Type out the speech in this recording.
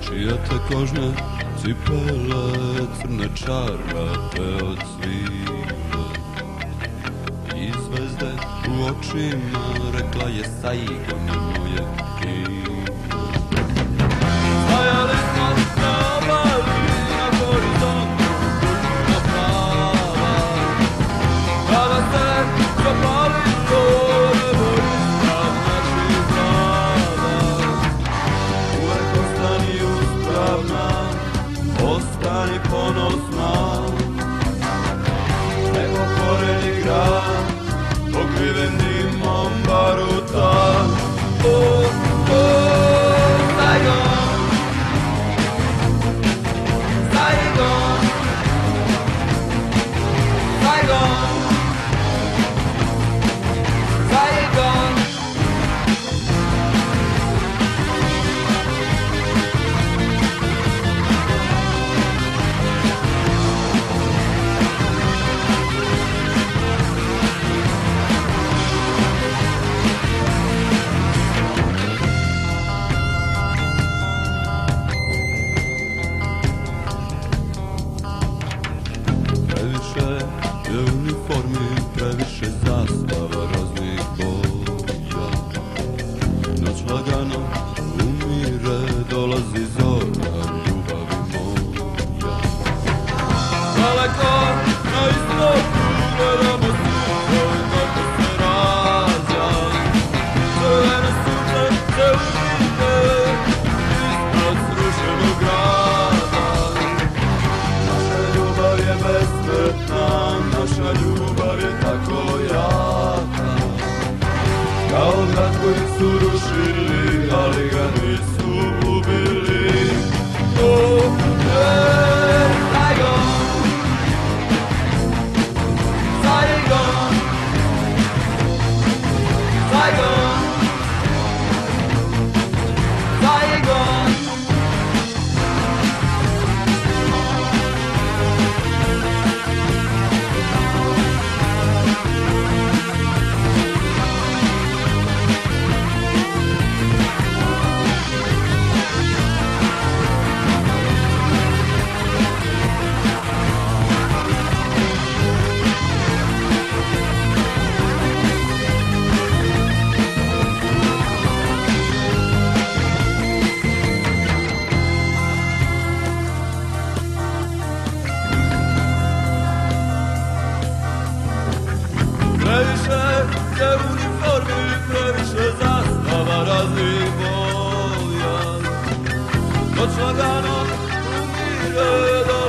Čije te kožne cipele, crne čarape od svile i zvezde u očima, rekla je Saigon je moje ime. Stajali smo na obali, na horizontu puno plava, kada se zapali to nebo iznad naših glava. Uvek ostani uspravna, ostani ponosna, nego koreni grad pokriven dimom baruta. Saigon, Saigon, Saigon, Saigon. Previše je uniformi, previše zastava raznih boja. Noć lagano umire, dolazi zora ljubavi moja. Daleko na istoku gledamo suho kako se rađa. Crvene sunce se uvide ispod srušenog grada. Naša ljubav je besmrtna, naša ljubav je tako jaka. Kao grad koji su rušili, ali ga nisu ubili. Saigon, Saigon, Saigon, Saigon. Previše je uniformi, previše zastava raznih boja. Noć lagano umire,